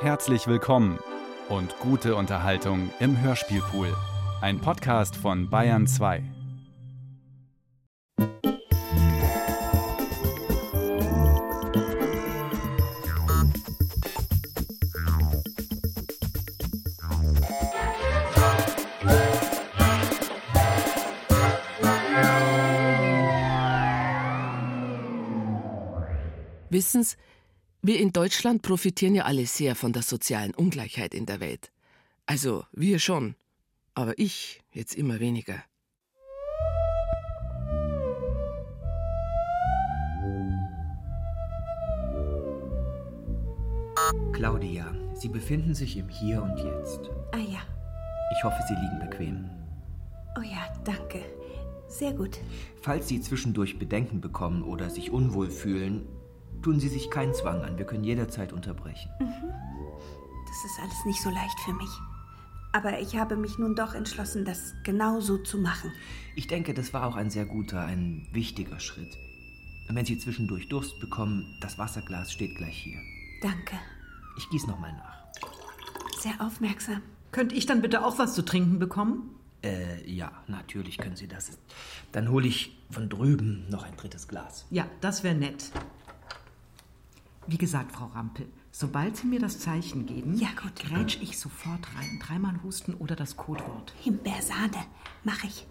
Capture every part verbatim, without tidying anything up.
Herzlich willkommen und gute Unterhaltung im Hörspielpool. Ein Podcast von Bayern zwei. Wissen's, wir in Deutschland profitieren ja alle sehr von der sozialen Ungleichheit in der Welt. Also wir schon, aber ich jetzt immer weniger. Claudia, Sie befinden sich im Hier und Jetzt. Ah ja. Ich hoffe, Sie liegen bequem. Oh ja, danke. Sehr gut. Falls Sie zwischendurch Bedenken bekommen oder sich unwohl fühlen, tun Sie sich keinen Zwang an. Wir können jederzeit unterbrechen. Mhm. Das ist alles nicht so leicht für mich. Aber ich habe mich nun doch entschlossen, das genau so zu machen. Ich denke, das war auch ein sehr guter, ein wichtiger Schritt. Wenn Sie zwischendurch Durst bekommen, das Wasserglas steht gleich hier. Danke. Ich gieße nochmal nach. Sehr aufmerksam. Könnte ich dann bitte auch was zu trinken bekommen? Äh, ja, natürlich können Sie das. Dann hole ich von drüben noch ein drittes Glas. Ja, das wäre nett. Wie gesagt, Frau Rampel, sobald Sie mir das Zeichen geben, ja, gut. grätsch ich sofort rein. Dreimal husten oder das Codewort. Himbeersahne, mach ich.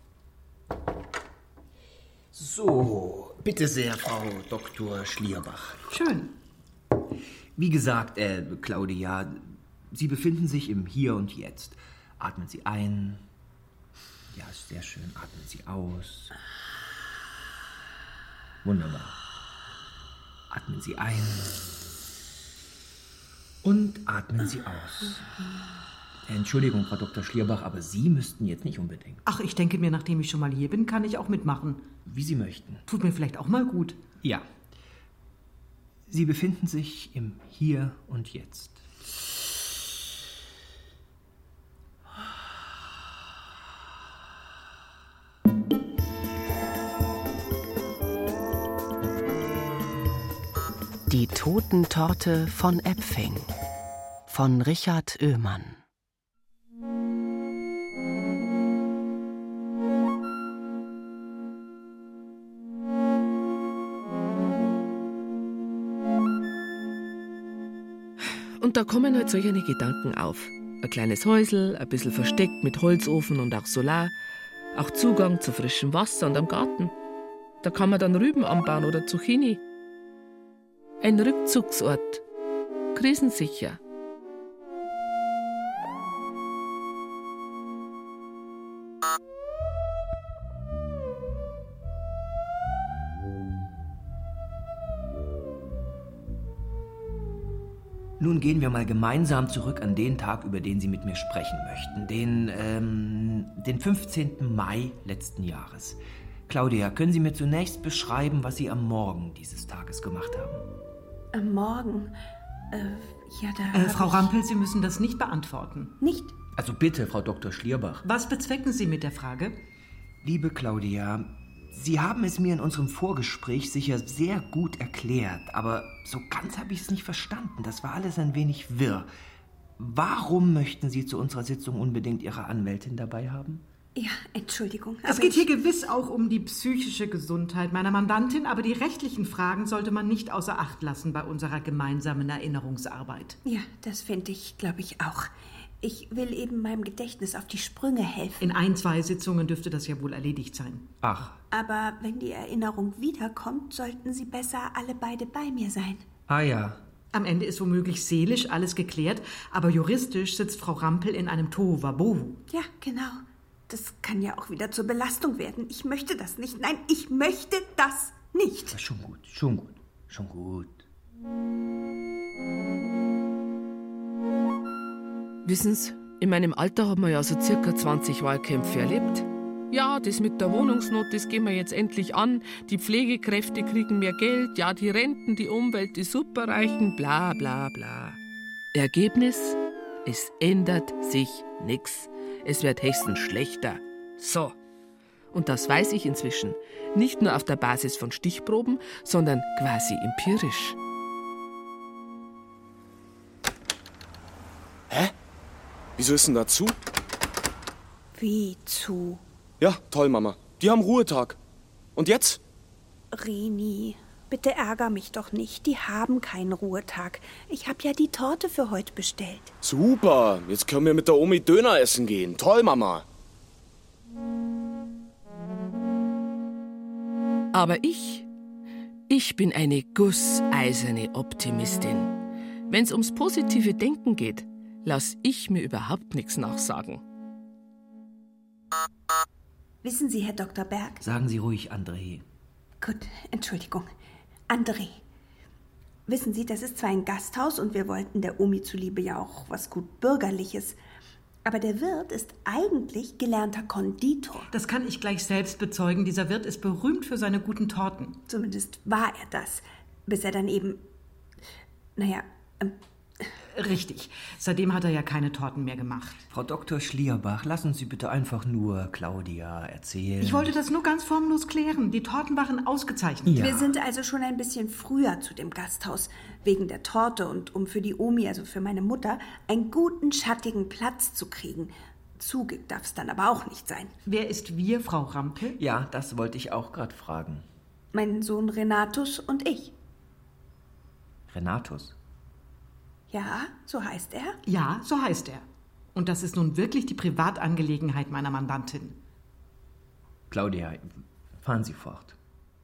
So, bitte sehr, Frau Doktor Schlierbach. Schön. Wie gesagt, äh, Claudia, Sie befinden sich im Hier und Jetzt. Atmen Sie ein. Ja, sehr schön. Atmen Sie aus. Wunderbar. Atmen Sie ein. Und atmen Sie aus. Entschuldigung, Frau Doktor Schlierbach, aber Sie müssten jetzt nicht unbedingt. Ach, ich denke mir, nachdem ich schon mal hier bin, kann ich auch mitmachen. Wie Sie möchten. Tut mir vielleicht auch mal gut. Ja. Sie befinden sich im Hier und Jetzt. Die Totentorte von Äpfing von Richard Oehlmann. Und da kommen halt solche Gedanken auf. Ein kleines Häusel, ein bisschen versteckt mit Holzofen und auch Solar, auch Zugang zu frischem Wasser und am Garten. Da kann man dann Rüben anbauen oder Zucchini. Ein Rückzugsort, krisensicher. Nun gehen wir mal gemeinsam zurück an den Tag, über den Sie mit mir sprechen möchten. Den, ähm, den fünfzehnten Mai letzten Jahres. Claudia, können Sie mir zunächst beschreiben, was Sie am Morgen dieses Tages gemacht haben? Am Morgen? Äh, ja, da äh, Frau Rampel, Sie müssen das nicht beantworten. Nicht? Also bitte, Frau Doktor Schlierbach. Was bezwecken Sie mit der Frage? Liebe Claudia, Sie haben es mir in unserem Vorgespräch sicher sehr gut erklärt, aber so ganz habe ich es nicht verstanden. Das war alles ein wenig wirr. Warum möchten Sie zu unserer Sitzung unbedingt Ihre Anwältin dabei haben? Ja, Entschuldigung. Es geht hier gewiss auch um die psychische Gesundheit meiner Mandantin, aber die rechtlichen Fragen sollte man nicht außer Acht lassen bei unserer gemeinsamen Erinnerungsarbeit. Ja, das finde ich, glaube ich, auch. Ich will eben meinem Gedächtnis auf die Sprünge helfen. In ein, zwei Sitzungen dürfte das ja wohl erledigt sein. Ach. Aber wenn die Erinnerung wiederkommt, sollten Sie besser alle beide bei mir sein. Ah ja. Am Ende ist womöglich seelisch alles geklärt, aber juristisch sitzt Frau Rampel in einem Tohuwabohu. Ja, genau. Das kann ja auch wieder zur Belastung werden. Ich möchte das nicht. Nein, ich möchte das nicht. Schon gut, schon gut, schon gut. Wissen's, in meinem Alter haben wir ja so circa zwanzig Wahlkämpfe erlebt. Ja, das mit der Wohnungsnot, das gehen wir jetzt endlich an. Die Pflegekräfte kriegen mehr Geld. Ja, die Renten, die Umwelt, die Superreichen, bla bla bla. Ergebnis? Es ändert sich nichts. Es wird höchstens schlechter. So. Und das weiß ich inzwischen. Nicht nur auf der Basis von Stichproben, sondern quasi empirisch. Wieso ist denn da zu? Wie zu? Ja, toll, Mama. Die haben Ruhetag. Und jetzt? Reni, bitte ärger mich doch nicht. Die haben keinen Ruhetag. Ich habe ja die Torte für heute bestellt. Super, jetzt können wir mit der Omi Döner essen gehen. Toll, Mama. Aber ich, ich bin eine gusseiserne Optimistin. Wenn's ums positive Denken geht, lass ich mir überhaupt nichts nachsagen. Wissen Sie, Herr Doktor Berg? Sagen Sie ruhig, André. Gut, Entschuldigung. André, wissen Sie, das ist zwar ein Gasthaus und wir wollten der Omi zuliebe ja auch was gut Bürgerliches, aber der Wirt ist eigentlich gelernter Konditor. Das kann ich gleich selbst bezeugen. Dieser Wirt ist berühmt für seine guten Torten. Zumindest war er das, bis er dann eben, naja, ähm, Richtig. Seitdem hat er ja keine Torten mehr gemacht. Frau Doktor Schlierbach, lassen Sie bitte einfach nur Claudia erzählen. Ich wollte das nur ganz formlos klären. Die Torten waren ausgezeichnet. Ja. Wir sind also schon ein bisschen früher zu dem Gasthaus, wegen der Torte und um für die Omi, also für meine Mutter, einen guten, schattigen Platz zu kriegen. Zugig darf es dann aber auch nicht sein. Wer ist wir, Frau Rampel? Ja, das wollte ich auch gerade fragen. Mein Sohn Renatus und ich. Renatus? Ja, so heißt er. Ja, so heißt er. Und das ist nun wirklich die Privatangelegenheit meiner Mandantin. Claudia, fahren Sie fort.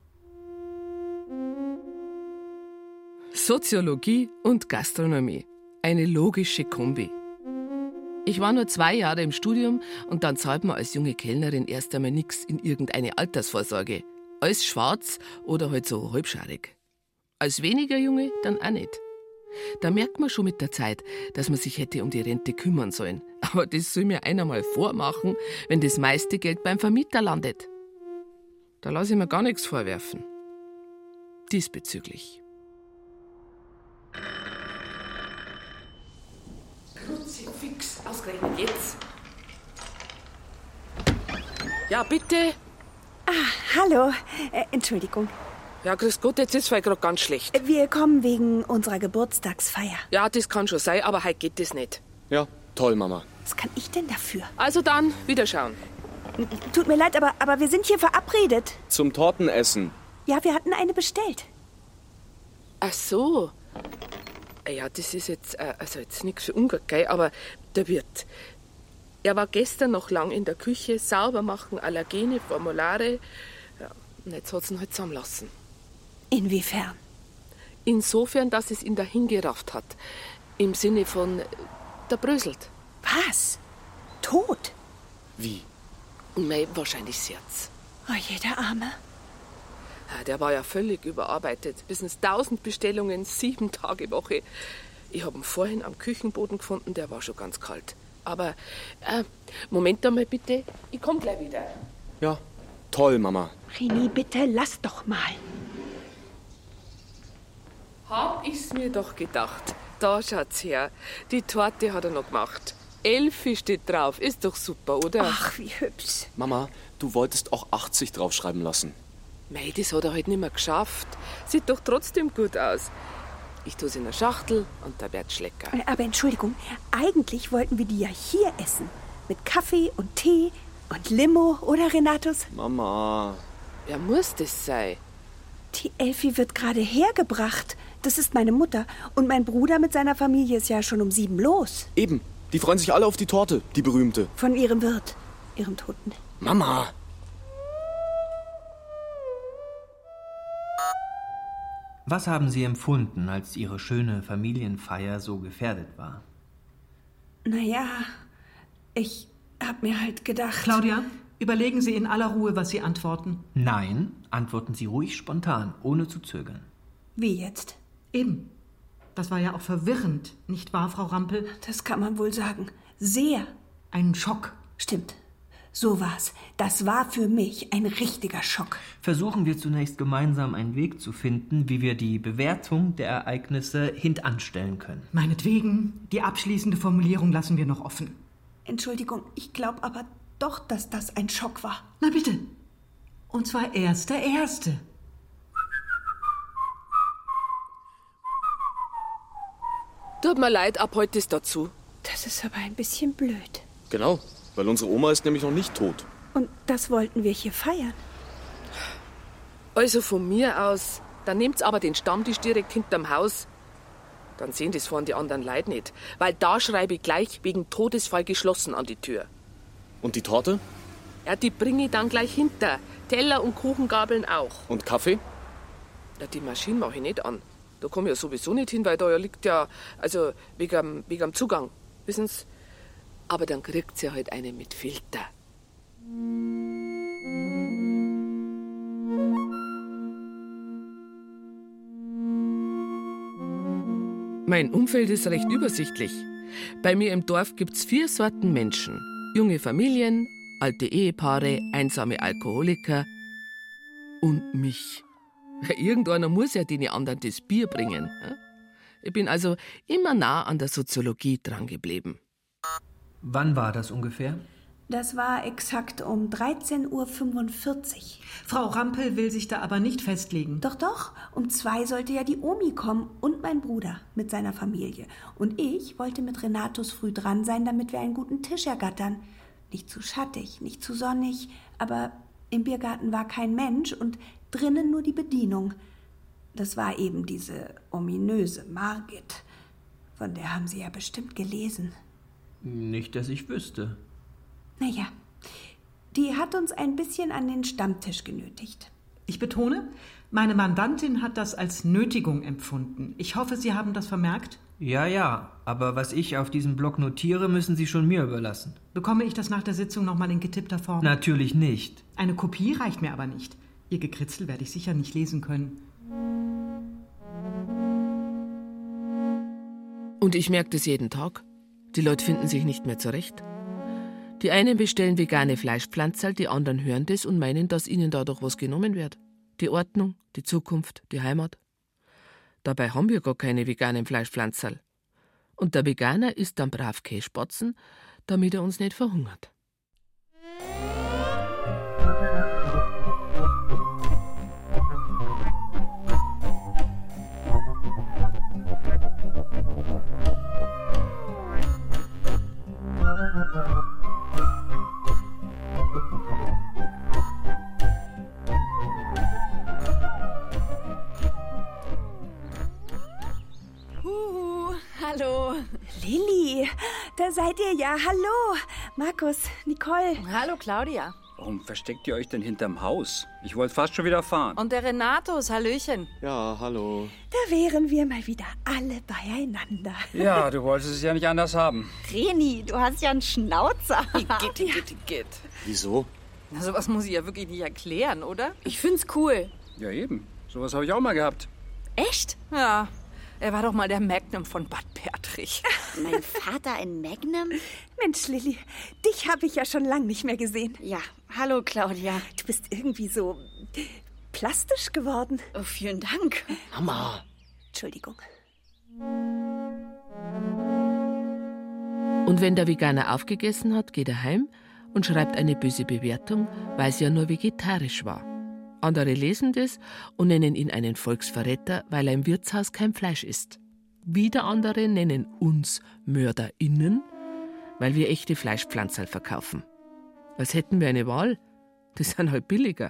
Soziologie und Gastronomie. Eine logische Kombi. Ich war nur zwei Jahre im Studium und dann zahlt man als junge Kellnerin erst einmal nichts in irgendeine Altersvorsorge. Alles schwarz oder halt so halbscharig. Als weniger Junge dann auch nicht. Da merkt man schon mit der Zeit, dass man sich hätte um die Rente kümmern sollen. Aber das soll mir einer mal vormachen, wenn das meiste Geld beim Vermieter landet. Da lasse ich mir gar nichts vorwerfen. Diesbezüglich. Kruzifix, ausgerechnet jetzt. Ja, bitte. Ah, hallo. Äh, Entschuldigung. Ja, grüß Gott, jetzt ist es gerade ganz schlecht. Wir kommen wegen unserer Geburtstagsfeier. Ja, das kann schon sein, aber heute geht das nicht. Ja, toll, Mama. Was kann ich denn dafür? Also dann, wiederschauen. Tut mir leid, aber, aber wir sind hier verabredet. Zum Tortenessen. Ja, wir hatten eine bestellt. Ach so. Ja, das ist jetzt, äh, also jetzt nichts für ungut, gell, aber der Wirt. Er war gestern noch lang in der Küche, sauber machen, Allergene, Formulare. Ja, und jetzt hat es ihn halt zusammenlassen. Inwiefern? Insofern, dass es ihn dahin gerafft hat. Im Sinne von, der bröselt. Was? Tot? Wie? Mei, wahrscheinlich das Herz. Oh je, der Arme. Ja, der war ja völlig überarbeitet. Bis ins tausend Bestellungen, sieben Tage Woche. Ich habe ihn vorhin am Küchenboden gefunden, der war schon ganz kalt. Aber, äh, Moment einmal bitte, ich komm gleich wieder. Ja, toll, Mama. Reni, bitte, lass doch mal. Hab ich's mir doch gedacht. Da schaut's her. Die Torte hat er noch gemacht. Elfi steht drauf. Ist doch super, oder? Ach, wie hübsch. Mama, du wolltest auch achtzig draufschreiben lassen. Mei, das hat er halt nicht mehr geschafft. Sieht doch trotzdem gut aus. Ich tu's in der Schachtel und da wird's lecker. Aber Entschuldigung, eigentlich wollten wir die ja hier essen. Mit Kaffee und Tee und Limo, oder Renatus? Mama. Wer muss das sein? Die Elfi wird gerade hergebracht. Das ist meine Mutter. Und mein Bruder mit seiner Familie ist ja schon um sieben los. Eben, die freuen sich alle auf die Torte, die berühmte. Von ihrem Wirt, ihrem Toten. Mama. Was haben Sie empfunden, als Ihre schöne Familienfeier so gefährdet war? Naja, ich hab mir halt gedacht... Claudia, überlegen Sie in aller Ruhe, was Sie antworten. Nein, antworten Sie ruhig spontan, ohne zu zögern. Wie jetzt? Eben. Das war ja auch verwirrend, nicht wahr, Frau Rampel? Das kann man wohl sagen. Sehr. Ein Schock. Stimmt. So war's. Das war für mich ein richtiger Schock. Versuchen wir zunächst gemeinsam einen Weg zu finden, wie wir die Bewertung der Ereignisse hintanstellen können. Meinetwegen, die abschließende Formulierung lassen wir noch offen. Entschuldigung, ich glaube aber doch, dass das ein Schock war. Na bitte. Und zwar erst der Erste. Tut mir leid, ab heute ist dazu. Das ist aber ein bisschen blöd. Genau, weil unsere Oma ist nämlich noch nicht tot. Und das wollten wir hier feiern. Also von mir aus, dann nehmt's aber den Stammtisch direkt hinterm Haus. Dann sehen das vorhin die anderen Leute nicht. Weil da schreibe ich gleich wegen Todesfall geschlossen an die Tür. Und die Torte? Ja, die bringe ich dann gleich hinter. Teller und Kuchengabeln auch. Und Kaffee? Ja, die Maschine mache ich nicht an. Da komme ich ja sowieso nicht hin, weil da ja liegt ja, also wegen am, wegen am Zugang, wissen Sie? Aber dann kriegt sie halt eine mit Filter. Mein Umfeld ist recht übersichtlich. Bei mir im Dorf gibt's vier Sorten Menschen. Junge Familien, alte Ehepaare, einsame Alkoholiker und mich. Irgendeiner muss ja den anderen das Bier bringen. Ich bin also immer nah an der Soziologie dran geblieben. Wann war das ungefähr? Das war exakt um dreizehn Uhr fünfundvierzig. Frau Rampel will sich da aber nicht festlegen. Doch, doch, um zwei sollte ja die Omi kommen und mein Bruder mit seiner Familie. Und ich wollte mit Renatus früh dran sein, damit wir einen guten Tisch ergattern. Nicht zu schattig, nicht zu sonnig, aber im Biergarten war kein Mensch und drinnen nur die Bedienung. Das war eben diese ominöse Margit. Von der haben Sie ja bestimmt gelesen. Nicht, dass ich wüsste. Naja, die hat uns ein bisschen an den Stammtisch genötigt. Ich betone, meine Mandantin hat das als Nötigung empfunden. Ich hoffe, Sie haben das vermerkt. Ja, ja, aber was ich auf diesem Block notiere, müssen Sie schon mir überlassen. Bekomme ich das nach der Sitzung nochmal in getippter Form? Natürlich nicht. Eine Kopie reicht mir aber nicht. Ihr Gekritzel werde ich sicher nicht lesen können. Und ich merke das jeden Tag. Die Leute finden sich nicht mehr zurecht. Die einen bestellen vegane Fleischpflanzerl, die anderen hören das und meinen, dass ihnen dadurch was genommen wird. Die Ordnung, die Zukunft, die Heimat. Dabei haben wir gar keine veganen Fleischpflanzerl. Und der Veganer isst dann brav Kässpatzen, damit er uns nicht verhungert. Hallo. Lilli, da seid ihr ja. Hallo. Markus, Nicole. Hallo, Claudia. Warum versteckt ihr euch denn hinterm Haus? Ich wollte fast schon wieder fahren. Und der Renatus, Hallöchen. Ja, hallo. Da wären wir mal wieder alle beieinander. Ja, du wolltest es ja nicht anders haben. Reni, du hast ja einen Schnauzer. Geht, geht, geht. Wieso? Na, sowas muss ich ja wirklich nicht erklären, oder? Ich find's cool. Ja, eben. Sowas habe ich auch mal gehabt. Echt? Ja. Er war doch mal der Magnum von Bad Bertrich. Mein Vater ein Magnum? Mensch, Lilli, dich habe ich ja schon lang nicht mehr gesehen. Ja, hallo Claudia. Du bist irgendwie so plastisch geworden. Oh, vielen Dank. Mama. Entschuldigung. Und wenn der Veganer aufgegessen hat, geht er heim und schreibt eine böse Bewertung, weil es ja nur vegetarisch war. Andere lesen das und nennen ihn einen Volksverräter, weil er im Wirtshaus kein Fleisch isst. Wieder andere nennen uns MörderInnen, weil wir echte Fleischpflanzerl verkaufen. Als hätten wir eine Wahl. Das sind halt billiger.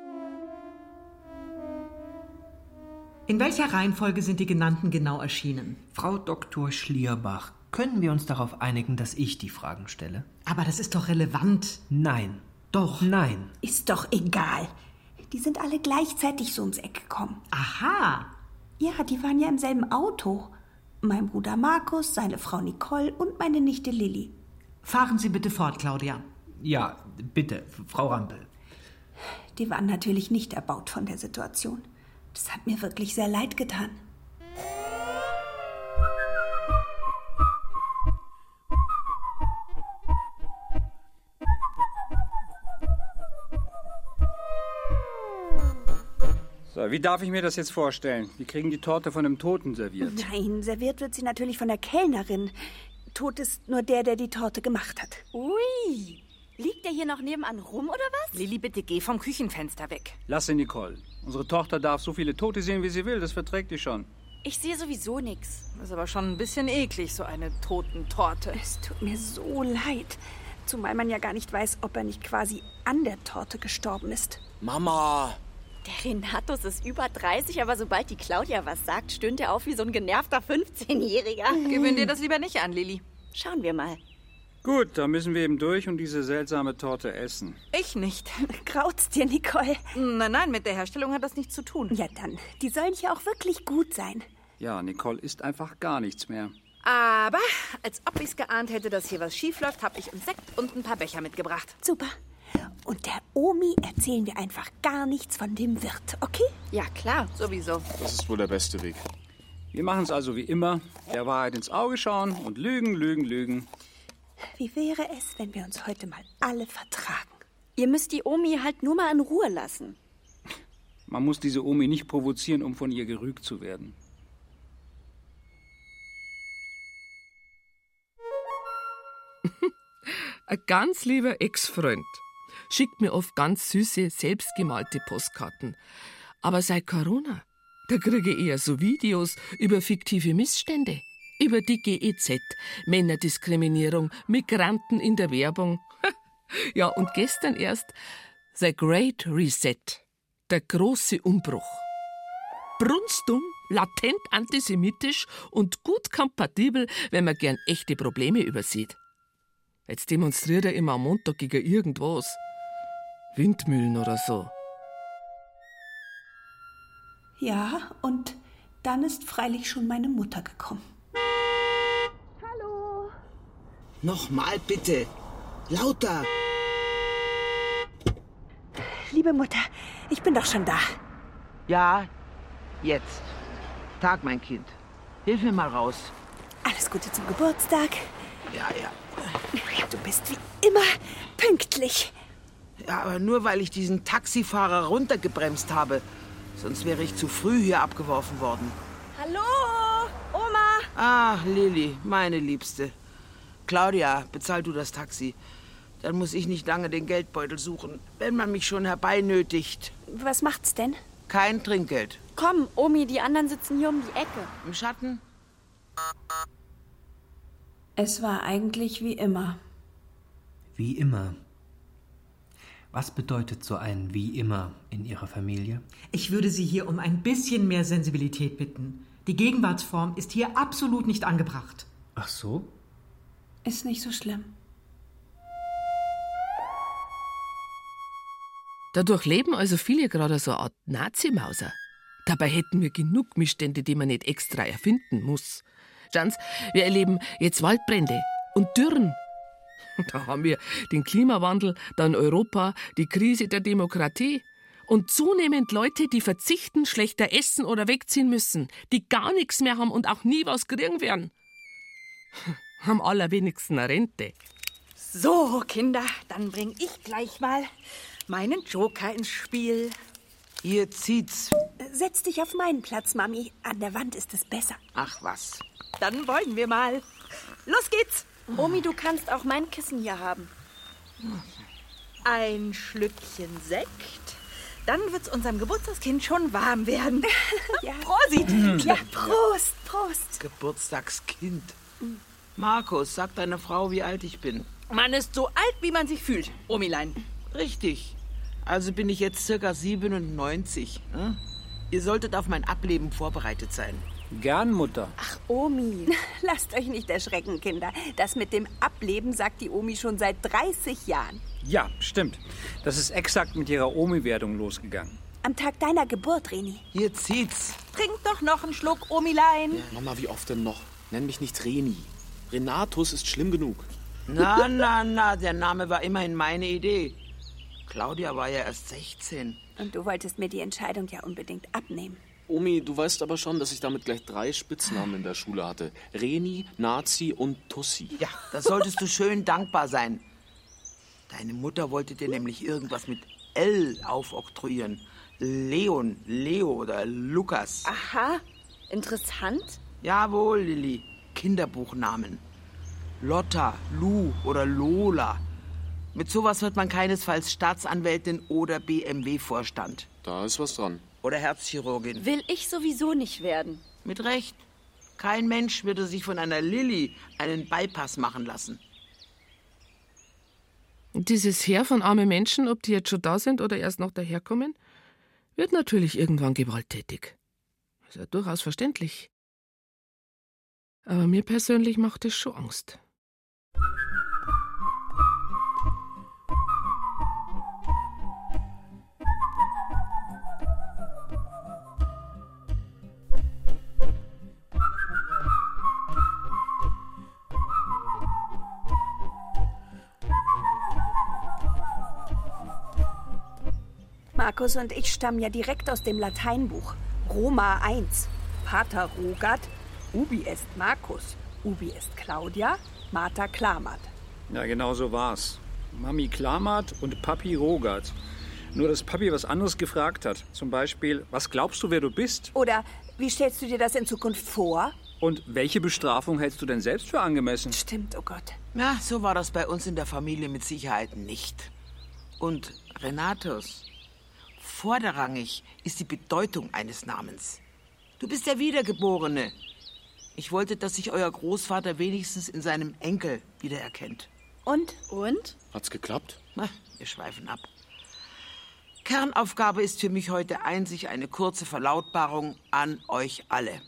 In welcher Reihenfolge sind die genannten genau erschienen? Frau Doktor Schlierbach, können wir uns darauf einigen, dass ich die Fragen stelle? Aber das ist doch relevant. Nein. Doch. Nein. Ist doch egal. Die sind alle gleichzeitig so ums Eck gekommen. Aha. Ja, die waren ja im selben Auto. Mein Bruder Markus, seine Frau Nicole und meine Nichte Lilli. Fahren Sie bitte fort, Claudia. Ja, bitte, Frau Rampel. Die waren natürlich nicht erbaut von der Situation. Das hat mir wirklich sehr leid getan. So, wie darf ich mir das jetzt vorstellen? Wir kriegen die Torte von einem Toten serviert. Nein, serviert wird sie natürlich von der Kellnerin. Tot ist nur der, der die Torte gemacht hat. Ui, liegt der hier noch nebenan rum, oder was? Lilli, bitte geh vom Küchenfenster weg. Lass sie, Nicole. Unsere Tochter darf so viele Tote sehen, wie sie will. Das verträgt die schon. Ich sehe sowieso nichts. Das ist aber schon ein bisschen eklig, so eine Totentorte. Es tut mir so leid. Zumal man ja gar nicht weiß, ob er nicht quasi an der Torte gestorben ist. Mama! Der Renatus ist über dreißig, aber sobald die Claudia was sagt, stöhnt er auf wie so ein genervter fünfzehnjähriger. Gewöhn dir das lieber nicht an, Lilli. Schauen wir mal. Gut, dann müssen wir eben durch und diese seltsame Torte essen. Ich nicht. Graut's dir, Nicole? Nein, nein, mit der Herstellung hat das nichts zu tun. Ja dann, die sollen ja auch wirklich gut sein. Ja, Nicole isst einfach gar nichts mehr. Aber als ob ich's geahnt hätte, dass hier was schief läuft, habe ich einen Sekt und ein paar Becher mitgebracht. Super. Und der Omi erzählen wir einfach gar nichts von dem Wirt, okay? Ja, klar. Sowieso. Das ist wohl der beste Weg. Wir machen es also wie immer. Der Wahrheit ins Auge schauen und lügen, lügen, lügen. Wie wäre es, wenn wir uns heute mal alle vertragen? Ihr müsst die Omi halt nur mal in Ruhe lassen. Man muss diese Omi nicht provozieren, um von ihr gerügt zu werden. Ein ganz lieber Ex-Freund schickt mir oft ganz süße, selbstgemalte Postkarten. Aber seit Corona, da kriege ich eher so Videos über fiktive Missstände, über die G E Z, Männerdiskriminierung, Migranten in der Werbung. Ja, und gestern erst The Great Reset, der große Umbruch. Brunstdumm, latent antisemitisch und gut kompatibel, wenn man gern echte Probleme übersieht. Jetzt demonstriert er immer am Montag gegen irgendwas. Windmühlen oder so. Ja, und dann ist freilich schon meine Mutter gekommen. Hallo. Nochmal bitte. Lauter. Liebe Mutter, ich bin doch schon da. Ja, jetzt. Tag, mein Kind. Hilf mir mal raus. Alles Gute zum Geburtstag. Ja, ja. Du bist wie immer pünktlich. Ja, aber nur weil ich diesen Taxifahrer runtergebremst habe. Sonst wäre ich zu früh hier abgeworfen worden. Hallo, Oma. Ah, Lilli, meine Liebste. Claudia, bezahl du das Taxi. Dann muss ich nicht lange den Geldbeutel suchen, wenn man mich schon herbeinötigt. Was macht's denn? Kein Trinkgeld. Komm, Omi, die anderen sitzen hier um die Ecke. Im Schatten? Es war eigentlich wie immer. Wie immer. Was bedeutet so ein wie immer in Ihrer Familie? Ich würde Sie hier um ein bisschen mehr Sensibilität bitten. Die Gegenwartsform ist hier absolut nicht angebracht. Ach so? Ist nicht so schlimm. Dadurch leben also viele gerade so eine Art Nazi-Mauser. Dabei hätten wir genug Missstände, die man nicht extra erfinden muss. Schauen Sie, wir erleben jetzt Waldbrände und Dürren. Da haben wir den Klimawandel, dann Europa, die Krise der Demokratie und zunehmend Leute, die verzichten, schlechter essen oder wegziehen müssen, die gar nichts mehr haben und auch nie was kriegen werden. Am allerwenigsten eine Rente. So, Kinder, dann bring ich gleich mal meinen Joker ins Spiel. Hier zieht's. Setz dich auf meinen Platz, Mami. An der Wand ist es besser. Ach was. Dann wollen wir mal. Los geht's. Omi, du kannst auch mein Kissen hier haben. Ein Schlückchen Sekt. Dann wird's unserem Geburtstagskind schon warm werden. Ja. Prosit. Ja, Prost, Prost. Geburtstagskind. Markus, sag deiner Frau, wie alt ich bin. Man ist so alt, wie man sich fühlt, Omilein. Richtig. Also bin ich jetzt circa siebenundneunzig. Hm? Ihr solltet auf mein Ableben vorbereitet sein. Gern, Mutter. Ach, Omi. Lasst euch nicht erschrecken, Kinder. Das mit dem Ableben sagt die Omi schon seit dreißig Jahren. Ja, stimmt. Das ist exakt mit ihrer Omi-Werdung losgegangen. Am Tag deiner Geburt, Reni. Hier zieht's. Trink doch noch einen Schluck, Omilein. Ja, Mama, wie oft denn noch? Nenn mich nicht Reni. Renatus ist schlimm genug. Na, na, na, der Name war immerhin meine Idee. Claudia war ja erst sechzehn. Und du wolltest mir die Entscheidung ja unbedingt abnehmen. Omi, du weißt aber schon, dass ich damit gleich drei Spitznamen in der Schule hatte. Reni, Nazi und Tussi. Ja, da solltest du schön dankbar sein. Deine Mutter wollte dir nämlich irgendwas mit L aufoktroyieren. Leon, Leo oder Lukas. Aha, interessant. Jawohl, Lilli. Kinderbuchnamen. Lotta, Lu oder Lola. Mit sowas wird man keinesfalls Staatsanwältin oder B M W-Vorstand. Da ist was dran. Oder Herzchirurgin. Will ich sowieso nicht werden. Mit Recht. Kein Mensch würde sich von einer Lilly einen Bypass machen lassen. Und dieses Heer von armen Menschen, ob die jetzt schon da sind oder erst noch daherkommen, wird natürlich irgendwann gewalttätig. Ist ja durchaus verständlich. Aber mir persönlich macht es schon Angst. Markus und ich stammen ja direkt aus dem Lateinbuch. Roma eins. Pater Rogat, ubi est Markus, ubi est Claudia, Mater Klamat. Ja, genau so war's. Mami Klamat und Papi Rogat. Nur, dass Papi was anderes gefragt hat. Zum Beispiel, was glaubst du, wer du bist? Oder, wie stellst du dir das in Zukunft vor? Und welche Bestrafung hältst du denn selbst für angemessen? Stimmt, oh Gott. Ja, so war das bei uns in der Familie mit Sicherheit nicht. Und Renatus, vorderrangig ist die Bedeutung eines Namens. Du bist der Wiedergeborene. Ich wollte, dass sich euer Großvater wenigstens in seinem Enkel wiedererkennt. Und? Und? Hat's geklappt? Na, wir schweifen ab. Kernaufgabe ist für mich heute einzig eine kurze Verlautbarung an euch alle.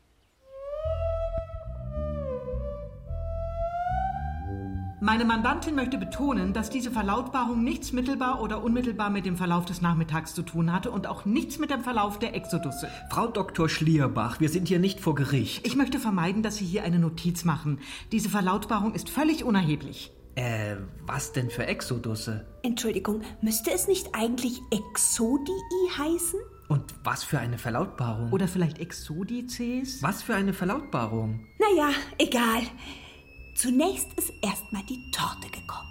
Meine Mandantin möchte betonen, dass diese Verlautbarung nichts mittelbar oder unmittelbar mit dem Verlauf des Nachmittags zu tun hatte und auch nichts mit dem Verlauf der Exodusse. Frau Doktor Schlierbach, wir sind hier nicht vor Gericht. Ich möchte vermeiden, dass Sie hier eine Notiz machen. Diese Verlautbarung ist völlig unerheblich. Äh, was denn für Exodusse? Entschuldigung, müsste es nicht eigentlich Exodii heißen? Und was für eine Verlautbarung? Oder vielleicht Exodices? Was für eine Verlautbarung? Naja, egal. Zunächst ist erstmal die Torte gekommen.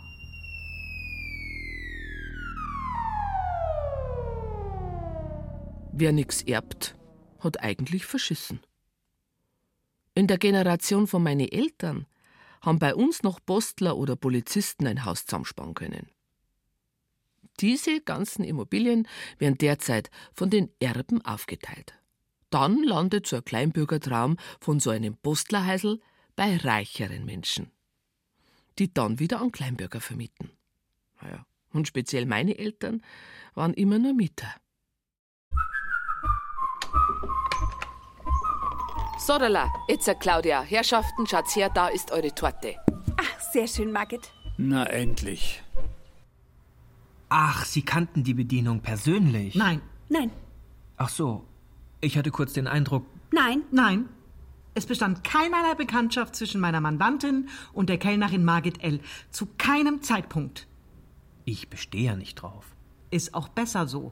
Wer nix erbt, hat eigentlich verschissen. In der Generation von meinen Eltern haben bei uns noch Postler oder Polizisten ein Haus zusammensparen können. Diese ganzen Immobilien werden derzeit von den Erben aufgeteilt. Dann landet so ein Kleinbürgertraum von so einem Postlerheisel bei reicheren Menschen, die dann wieder an Kleinbürger vermieten. Naja, und speziell meine Eltern waren immer nur Mieter. Sodala, jetzt Claudia, Herrschaften, schaut's her, da ist eure Torte. Ach, sehr schön, Margit. Na, endlich. Ach, Sie kannten die Bedienung persönlich? Nein. Nein. Ach so, ich hatte kurz den Eindruck... Nein. Nein. Es bestand keinerlei Bekanntschaft zwischen meiner Mandantin und der Kellnerin Margit L. Zu keinem Zeitpunkt. Ich bestehe ja nicht drauf. Ist auch besser so.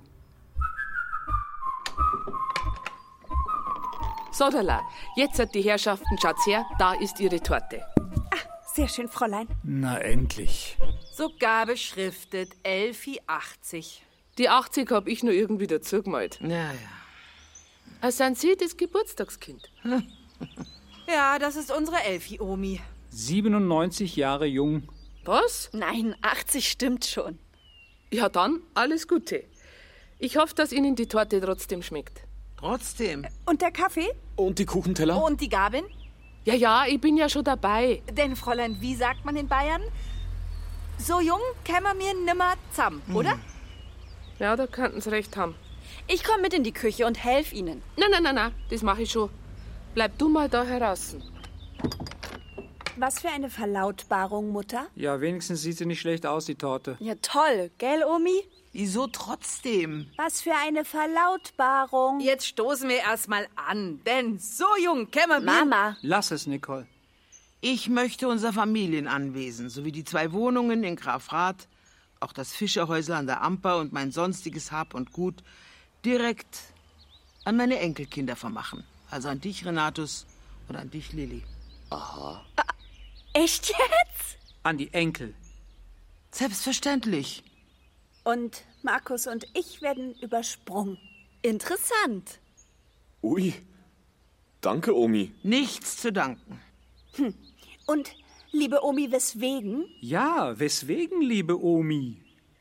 Sodala, jetzt hat die Herrschaften, schaut's her, da ist ihre Torte. Ach, sehr schön, Fräulein. Na, endlich. Sogar beschriftet elf achtzig. Die achtzig hab ich nur irgendwie dazu gemalt. Ja, ja. Also sind Sie das Geburtstagskind? Ja, das ist unsere Elfi-Omi. siebenundneunzig Jahre jung. Was? Nein, achtzig stimmt schon. Ja dann, alles Gute. Ich hoffe, dass Ihnen die Torte trotzdem schmeckt. Trotzdem. Und der Kaffee? Und die Kuchenteller? Und die Gabin? Ja, ja, ich bin ja schon dabei. Denn, Fräulein, wie sagt man in Bayern? So jung kämen wir nimmer zusammen, oder? Ja, da könnten Sie recht haben. Ich komme mit in die Küche und helf Ihnen. Nein, nein, nein, nein, das mache ich schon. Bleib du mal da heraus. Was für eine Verlautbarung, Mutter? Ja, wenigstens sieht sie nicht schlecht aus, die Torte. Ja, toll, gell, Omi? Wieso trotzdem? Was für eine Verlautbarung? Jetzt stoßen wir erstmal an, denn so jung kämen wir... Mama. Lass es, Nicole. Ich möchte unser Familienanwesen sowie die zwei Wohnungen in Grafrath, auch das Fischerhäusl an der Amper und mein sonstiges Hab und Gut direkt an meine Enkelkinder vermachen. Also an dich, Renatus, und an dich, Lilly. Aha. Echt jetzt? An die Enkel. Selbstverständlich. Und Markus und ich werden übersprungen. Interessant. Ui. Danke, Omi. Nichts zu danken. Hm. Und, liebe Omi, weswegen? Ja, weswegen, liebe Omi?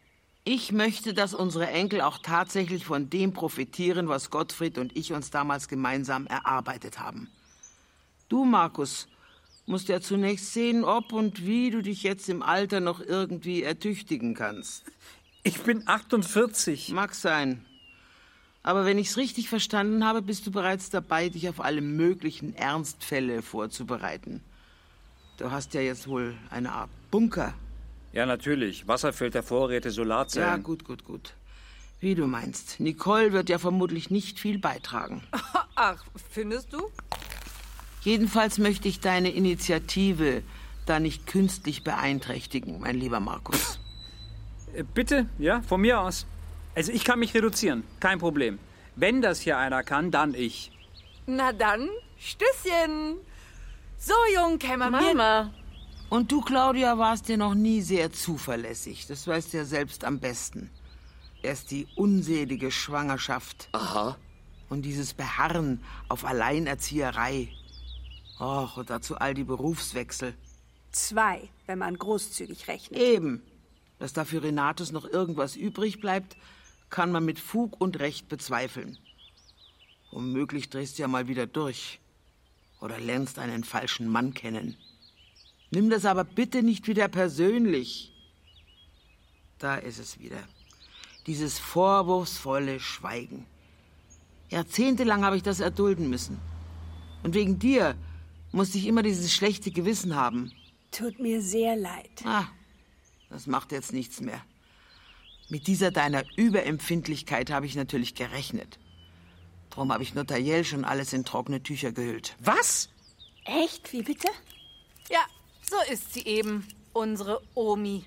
Ich möchte, dass unsere Enkel auch tatsächlich von dem profitieren, was Gottfried und ich uns damals gemeinsam erarbeitet haben. Du, Markus, musst ja zunächst sehen, ob und wie du dich jetzt im Alter noch irgendwie ertüchtigen kannst. Ich bin achtundvierzig. Mag sein. Aber wenn ich's richtig verstanden habe, bist du bereits dabei, dich auf alle möglichen Ernstfälle vorzubereiten. Du hast ja jetzt wohl eine Art Bunker. Ja, natürlich. Wasserfiltervorräte, Solarzellen. Ja, gut, gut, gut. Wie du meinst. Nicole wird ja vermutlich nicht viel beitragen. Ach, findest du? Jedenfalls möchte ich deine Initiative da nicht künstlich beeinträchtigen, mein lieber Markus. Äh, bitte, ja, von mir aus. Also ich kann mich reduzieren, kein Problem. Wenn das hier einer kann, dann ich. Na dann, Stößchen. So, jung käme man. Mama. Und du, Claudia, warst ja noch nie sehr zuverlässig. Das weißt du ja selbst am besten. Erst die unselige Schwangerschaft. Aha. Und dieses Beharren auf Alleinerzieherei. Och, und dazu all die Berufswechsel. Zwei, wenn man großzügig rechnet. Eben. Dass da für Renatus noch irgendwas übrig bleibt, kann man mit Fug und Recht bezweifeln. Womöglich drehst du ja mal wieder durch. Oder lernst einen falschen Mann kennen. Nimm das aber bitte nicht wieder persönlich. Da ist es wieder. Dieses vorwurfsvolle Schweigen. Jahrzehntelang habe ich das erdulden müssen. Und wegen dir musste ich immer dieses schlechte Gewissen haben. Tut mir sehr leid. Ah, das macht jetzt nichts mehr. Mit dieser deiner Überempfindlichkeit habe ich natürlich gerechnet. Darum habe ich notariell schon alles in trockene Tücher gehüllt. Was? Echt? Wie bitte? Ja, so ist sie eben, unsere Omi.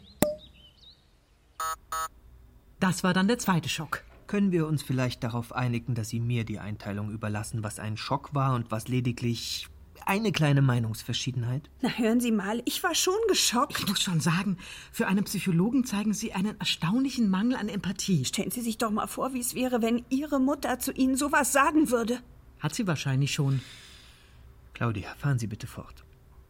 Das war dann der zweite Schock. Können wir uns vielleicht darauf einigen, dass Sie mir die Einteilung überlassen, was ein Schock war und was lediglich eine kleine Meinungsverschiedenheit? Na, hören Sie mal, ich war schon geschockt. Ich muss schon sagen, für einen Psychologen zeigen Sie einen erstaunlichen Mangel an Empathie. Stellen Sie sich doch mal vor, wie es wäre, wenn Ihre Mutter zu Ihnen sowas sagen würde. Hat sie wahrscheinlich schon. Claudia, fahren Sie bitte fort.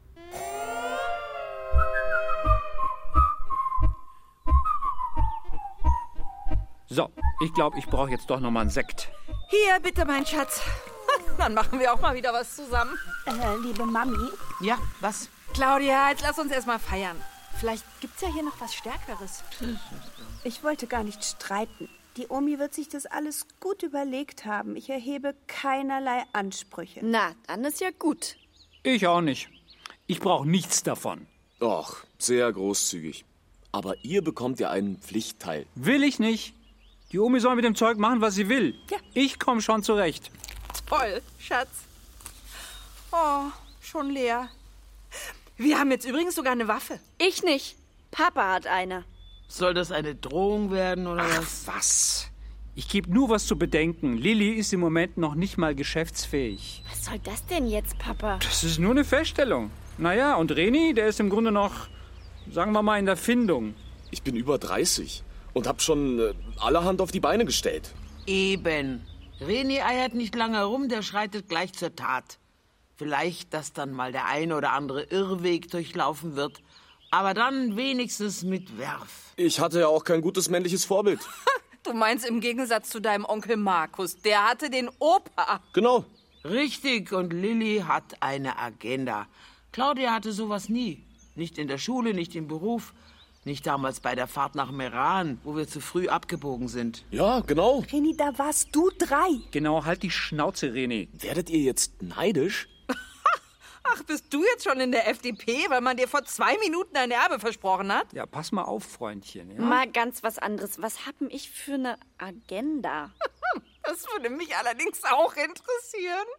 So, ich glaube, ich brauche jetzt doch noch mal einen Sekt. Hier, bitte, mein Schatz. Dann machen wir auch mal wieder was zusammen. Äh, liebe Mami? Ja, was? Claudia, jetzt lass uns erst mal feiern. Vielleicht gibt's ja hier noch was Stärkeres. Ich wollte gar nicht streiten. Die Omi wird sich das alles gut überlegt haben. Ich erhebe keinerlei Ansprüche. Na, dann ist ja gut. Ich auch nicht. Ich brauche nichts davon. Och, sehr großzügig. Aber ihr bekommt ja einen Pflichtteil. Will ich nicht. Die Omi soll mit dem Zeug machen, was sie will. Ja. Ich komme schon zurecht. Toll, Schatz. Oh, schon leer. Wir haben jetzt übrigens sogar eine Waffe. Ich nicht. Papa hat eine. Soll das eine Drohung werden oder Ach, was? was? Ich gebe nur was zu bedenken. Lilly ist im Moment noch nicht mal geschäftsfähig. Was soll das denn jetzt, Papa? Das ist nur eine Feststellung. Naja, und Reni, der ist im Grunde noch, sagen wir mal, in der Findung. Ich bin über dreißig und hab schon äh, allerhand auf die Beine gestellt. Eben. Reni eiert nicht lange rum, der schreitet gleich zur Tat. Vielleicht, dass dann mal der eine oder andere Irrweg durchlaufen wird. Aber dann wenigstens mit Werf. Ich hatte ja auch kein gutes männliches Vorbild. Du meinst im Gegensatz zu deinem Onkel Markus. Der hatte den Opa. Genau. Richtig, und Lilly hat eine Agenda. Claudia hatte sowas nie. Nicht in der Schule, nicht im Beruf. Nicht damals bei der Fahrt nach Meran, wo wir zu früh abgebogen sind. Ja, genau. Reni, da warst du drei. Genau, halt die Schnauze, Reni. Werdet ihr jetzt neidisch? Ach, bist du jetzt schon in der F D P, weil man dir vor zwei Minuten ein Erbe versprochen hat? Ja, pass mal auf, Freundchen. Ja? Mal ganz was anderes. Was hab denn ich für eine Agenda? Das würde mich allerdings auch interessieren.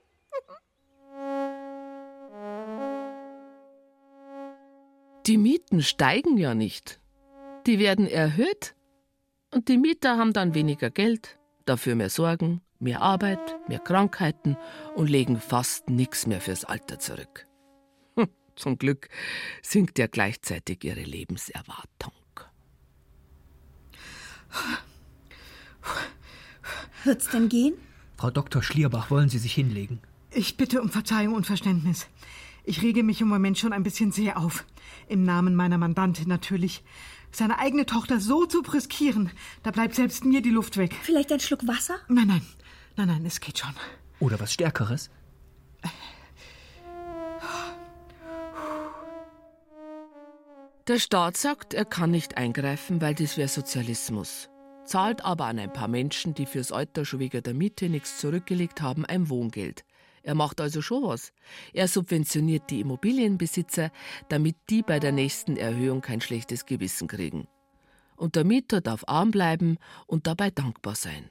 Die Mieten steigen ja nicht. Die werden erhöht. Und die Mieter haben dann weniger Geld, dafür mehr Sorgen, mehr Arbeit, mehr Krankheiten und legen fast nichts mehr fürs Alter zurück. Hm, zum Glück sinkt ja gleichzeitig ihre Lebenserwartung. Wird's denn gehen? Frau Doktor Schlierbach, wollen Sie sich hinlegen? Ich bitte um Verzeihung und Verständnis. Ich rege mich im Moment schon ein bisschen sehr auf. Im Namen meiner Mandantin natürlich. Seine eigene Tochter so zu brüskieren, da bleibt selbst mir die Luft weg. Vielleicht ein Schluck Wasser? Nein, nein, nein, nein, es geht schon. Oder was Stärkeres? Der Staat sagt, er kann nicht eingreifen, weil das wäre Sozialismus. Zahlt aber an ein paar Menschen, die fürs Alter schon wegen der Miete nichts zurückgelegt haben, ein Wohngeld. Er macht also schon was. Er subventioniert die Immobilienbesitzer, damit die bei der nächsten Erhöhung kein schlechtes Gewissen kriegen. Und der Mieter darf arm bleiben und dabei dankbar sein.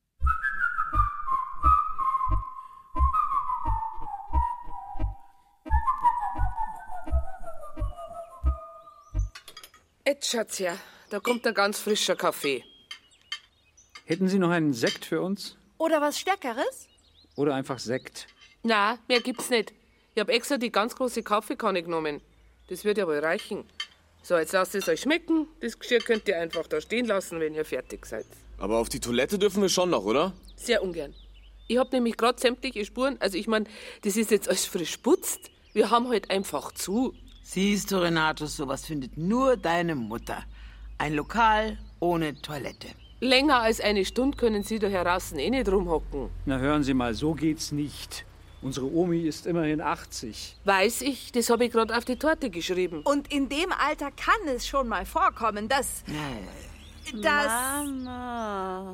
Jetzt schaut's her, da kommt ein ganz frischer Kaffee. Hätten Sie noch einen Sekt für uns? Oder was Stärkeres? Oder einfach Sekt? Na, mehr gibt's nicht. Ich hab extra die ganz große Kaffeekanne genommen. Das wird ja wohl reichen. So, jetzt lasst es euch schmecken. Das Geschirr könnt ihr einfach da stehen lassen, wenn ihr fertig seid. Aber auf die Toilette dürfen wir schon noch, oder? Sehr ungern. Ich hab nämlich gerade sämtliche Spuren. Also ich mein, das ist jetzt alles frisch putzt. Wir haben halt einfach zu. Siehst du, Renatus, sowas findet nur deine Mutter. Ein Lokal ohne Toilette. Länger als eine Stunde können Sie da heraus eh nicht rumhocken. Na hören Sie mal, so geht's nicht. Unsere Omi ist immerhin achtzig. Weiß ich, das habe ich gerade auf die Torte geschrieben. Und in dem Alter kann es schon mal vorkommen, dass... dass... Mama.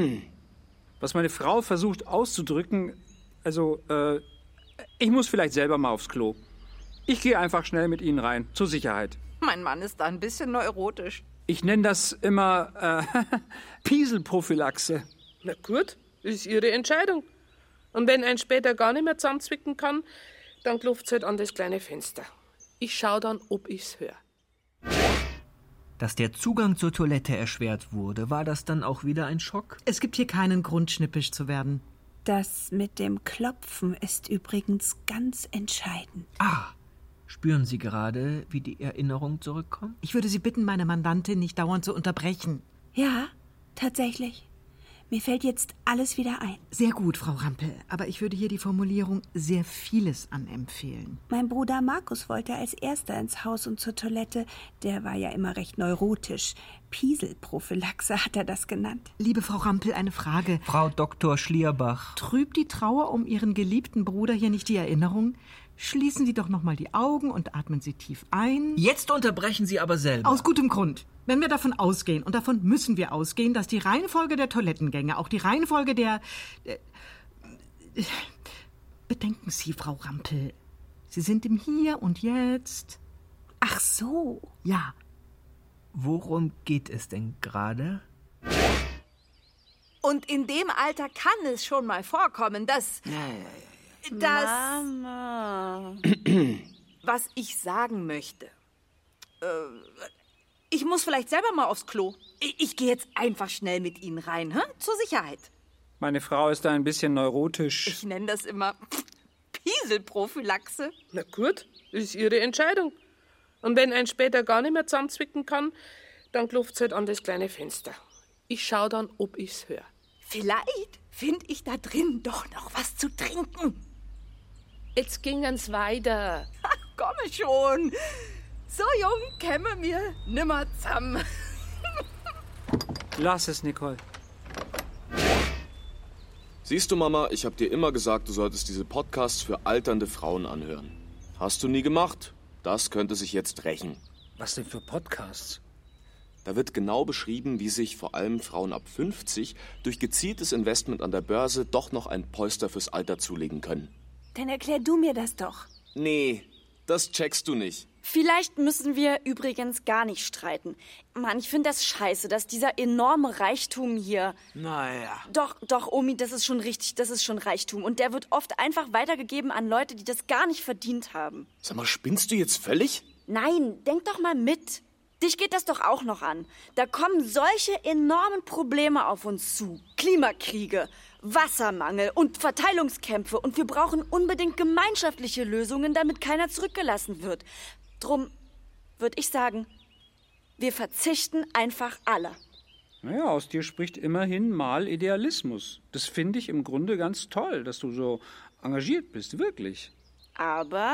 Was meine Frau versucht auszudrücken, also, äh, ich muss vielleicht selber mal aufs Klo. Ich gehe einfach schnell mit Ihnen rein, zur Sicherheit. Mein Mann ist da ein bisschen neurotisch. Ich nenne das immer äh, Pieselprophylaxe. Na gut, das ist Ihre Entscheidung. Und wenn ein später gar nicht mehr zusammenzwicken kann, dann klopft's halt an das kleine Fenster. Ich schau dann, ob ich's höre. Dass der Zugang zur Toilette erschwert wurde, war das dann auch wieder ein Schock? Es gibt hier keinen Grund, schnippisch zu werden. Das mit dem Klopfen ist übrigens ganz entscheidend. Ah, spüren Sie gerade, wie die Erinnerung zurückkommt? Ich würde Sie bitten, meine Mandantin nicht dauernd zu unterbrechen. Ja, tatsächlich. Mir fällt jetzt alles wieder ein. Sehr gut, Frau Rampel. Aber ich würde hier die Formulierung sehr vieles anempfehlen. Mein Bruder Markus wollte als Erster ins Haus und zur Toilette. Der war ja immer recht neurotisch. Pieselprophylaxe hat er das genannt. Liebe Frau Rampel, eine Frage. Frau Doktor Schlierbach. Trübt die Trauer um Ihren geliebten Bruder hier nicht die Erinnerung? Schließen Sie doch noch mal die Augen und atmen Sie tief ein. Jetzt unterbrechen Sie aber selber. Aus gutem Grund. Wenn wir davon ausgehen, und davon müssen wir ausgehen, dass die Reihenfolge der Toilettengänge, auch die Reihenfolge der... Äh, bedenken Sie, Frau Rampel, Sie sind im Hier und Jetzt. Ach so. Ja. Worum geht es denn gerade? Und in dem Alter kann es schon mal vorkommen, dass... Ja, ja, ja. dass... Mama. Was ich sagen möchte. Äh, ich muss vielleicht selber mal aufs Klo. Ich, ich gehe jetzt einfach schnell mit Ihnen rein, hä? Zur Sicherheit. Meine Frau ist da ein bisschen neurotisch. Ich nenne das immer Pieselprophylaxe. Na gut, das ist Ihre Entscheidung. Und wenn ein später gar nicht mehr zusammenzwicken kann, dann klopft's halt an das kleine Fenster. Ich schau dann, ob ich's höre. Vielleicht finde ich da drin doch noch was zu trinken. Jetzt gingen's weiter. Ach, komme schon. So jung kämen wir nimmer zusammen. Lass es, Nicole. Siehst du, Mama, ich hab dir immer gesagt, du solltest diese Podcasts für alternde Frauen anhören. Hast du nie gemacht? Das könnte sich jetzt rächen. Was denn für Podcasts? Da wird genau beschrieben, wie sich vor allem Frauen ab fünfzig durch gezieltes Investment an der Börse doch noch ein Polster fürs Alter zulegen können. Dann erklär du mir das doch. Nee, das checkst du nicht. Vielleicht müssen wir übrigens gar nicht streiten. Mann, ich finde das scheiße, dass dieser enorme Reichtum hier... Naja. Doch, doch, Omi, das ist schon richtig, das ist schon Reichtum. Und der wird oft einfach weitergegeben an Leute, die das gar nicht verdient haben. Sag mal, spinnst du jetzt völlig? Nein, denk doch mal mit. Dich geht das doch auch noch an. Da kommen solche enormen Probleme auf uns zu. Klimakriege, Wassermangel und Verteilungskämpfe. Und wir brauchen unbedingt gemeinschaftliche Lösungen, damit keiner zurückgelassen wird. Drum würde ich sagen, wir verzichten einfach alle. Naja, aus dir spricht immerhin mal Idealismus. Das finde ich im Grunde ganz toll, dass du so engagiert bist, wirklich. Aber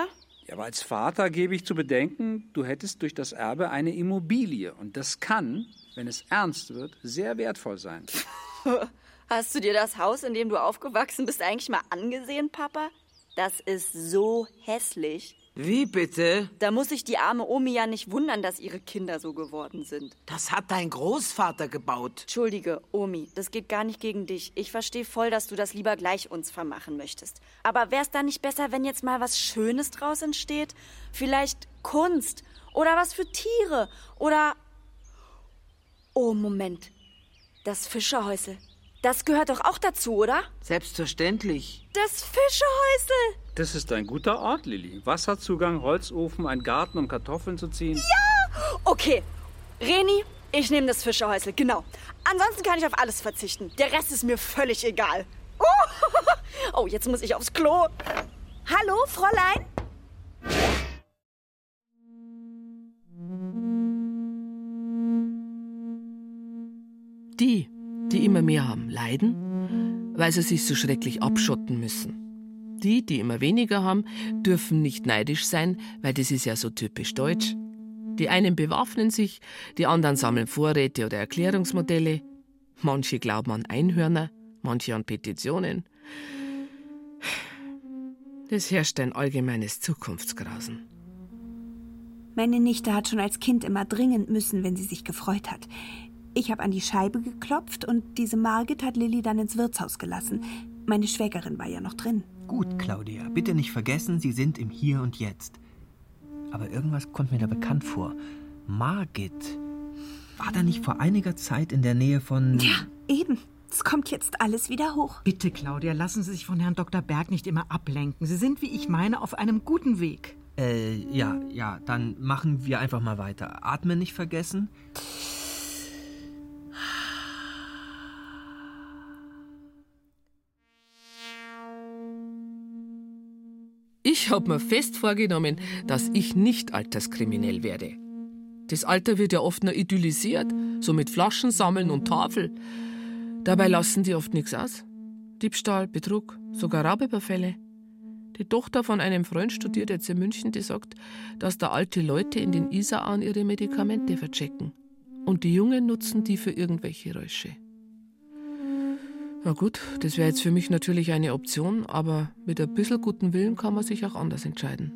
Ja, aber als Vater gebe ich zu bedenken, du hättest durch das Erbe eine Immobilie. Und das kann, wenn es ernst wird, sehr wertvoll sein. Hast du dir das Haus, in dem du aufgewachsen bist, eigentlich mal angesehen, Papa? Das ist so hässlich. Wie bitte? Da muss sich die arme Omi ja nicht wundern, dass ihre Kinder so geworden sind. Das hat dein Großvater gebaut. Entschuldige, Omi, das geht gar nicht gegen dich. Ich verstehe voll, dass du das lieber gleich uns vermachen möchtest. Aber wär's da nicht besser, wenn jetzt mal was Schönes draus entsteht? Vielleicht Kunst oder was für Tiere oder... Oh, Moment. Das Fischerhäusel. Das gehört doch auch dazu, oder? Selbstverständlich. Das Fischerhäusel! Das ist ein guter Ort, Lilli. Wasserzugang, Holzofen, ein Garten, um Kartoffeln zu ziehen. Ja! Okay, Reni, ich nehme das Fischerhäusel, genau. Ansonsten kann ich auf alles verzichten. Der Rest ist mir völlig egal. Oh, oh jetzt muss ich aufs Klo. Hallo, Fräulein? Die, die immer mehr haben, leiden, weil sie sich so schrecklich abschotten müssen. Die, die immer weniger haben, dürfen nicht neidisch sein, weil das ist ja so typisch deutsch. Die einen bewaffnen sich, die anderen sammeln Vorräte oder Erklärungsmodelle. Manche glauben an Einhörner, manche an Petitionen. Es herrscht ein allgemeines Zukunftsgrausen. Meine Nichte hat schon als Kind immer dringend müssen, wenn sie sich gefreut hat. Ich habe an die Scheibe geklopft und diese Margit hat Lilli dann ins Wirtshaus gelassen. Meine Schwägerin war ja noch drin. Gut, Claudia, bitte nicht vergessen, Sie sind im Hier und Jetzt. Aber irgendwas kommt mir da bekannt vor. Margit, war da nicht vor einiger Zeit in der Nähe von... Ja, eben. Es kommt jetzt alles wieder hoch. Bitte, Claudia, lassen Sie sich von Herrn Doktor Berg nicht immer ablenken. Sie sind, wie ich meine, auf einem guten Weg. Äh, ja, ja, dann machen wir einfach mal weiter. Atmen nicht vergessen. Ich habe mir fest vorgenommen, dass ich nicht alterskriminell werde. Das Alter wird ja oft nur idyllisiert, so mit Flaschen sammeln und Tafel. Dabei lassen die oft nichts aus. Diebstahl, Betrug, sogar Raubüberfälle. Die Tochter von einem Freund studiert jetzt in München, die sagt, dass da alte Leute in den Isarauen ihre Medikamente verchecken. Und die Jungen nutzen die für irgendwelche Räusche. Na gut, das wäre jetzt für mich natürlich eine Option, aber mit ein bisschen guten Willen kann man sich auch anders entscheiden.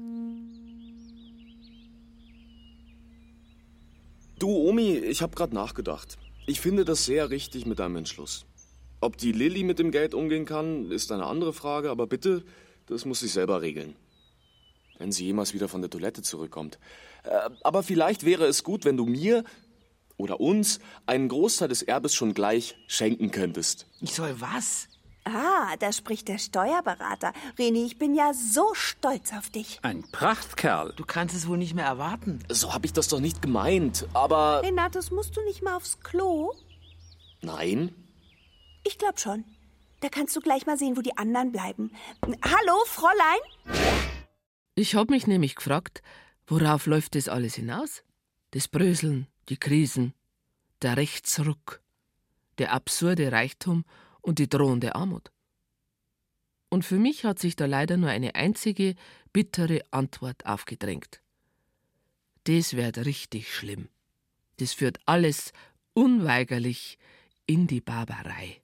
Du, Omi, ich habe gerade nachgedacht. Ich finde das sehr richtig mit deinem Entschluss. Ob die Lilli mit dem Geld umgehen kann, ist eine andere Frage, aber bitte, das muss sie selber regeln. Wenn sie jemals wieder von der Toilette zurückkommt. Äh, aber vielleicht wäre es gut, wenn du mir oder uns einen Großteil des Erbes schon gleich schenken könntest. Ich soll was? Ah, da spricht der Steuerberater. Reni, ich bin ja so stolz auf dich. Ein Prachtkerl. Du kannst es wohl nicht mehr erwarten. So habe ich das doch nicht gemeint, aber... Renatus, musst du nicht mal aufs Klo? Nein? Ich glaub schon. Da kannst du gleich mal sehen, wo die anderen bleiben. Hallo, Fräulein? Ich hab mich nämlich gefragt, worauf läuft das alles hinaus? Das Bröseln, die Krisen, der Rechtsruck, der absurde Reichtum und die drohende Armut. Und für mich hat sich da leider nur eine einzige, bittere Antwort aufgedrängt. Das wird richtig schlimm. Das führt alles unweigerlich in die Barbarei.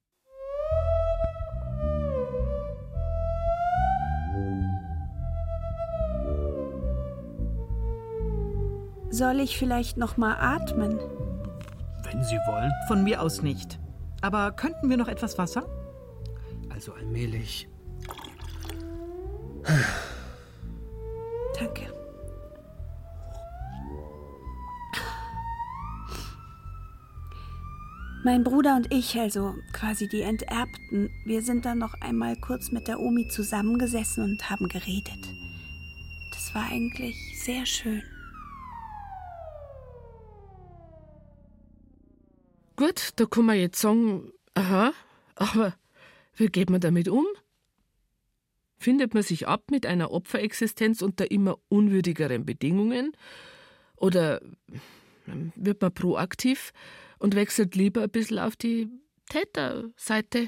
Soll ich vielleicht noch mal atmen? Wenn Sie wollen. Von mir aus nicht. Aber könnten wir noch etwas Wasser? Also allmählich. Danke. Mein Bruder und ich, also quasi die Enterbten, wir sind dann noch einmal kurz mit der Omi zusammengesessen und haben geredet. Das war eigentlich sehr schön. Gut, da kann man jetzt sagen, aha, aber wie geht man damit um? Findet man sich ab mit einer Opferexistenz unter immer unwürdigeren Bedingungen? Oder wird man proaktiv und wechselt lieber ein bisschen auf die Täterseite?